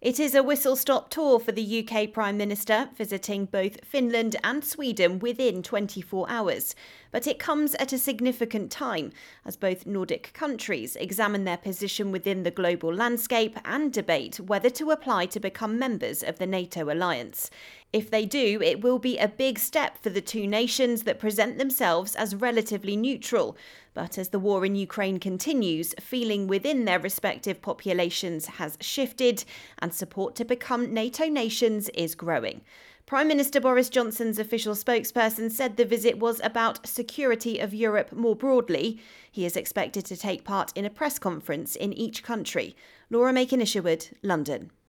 It is a whistle-stop tour for the UK Prime Minister, visiting both Finland and Sweden within 24 hours. But it comes at a significant time, as both Nordic countries examine their position within the global landscape and debate whether to apply to become members of the NATO alliance. If they do, it will be a big step for the two nations that present themselves as relatively neutral. But as the war in Ukraine continues, feeling within their respective populations has shifted, and support to become NATO nations is growing. Prime Minister Boris Johnson's official spokesperson said the visit was about security of Europe more broadly. He is expected to take part in a press conference in each country. Laura Makin-Isherwood, London.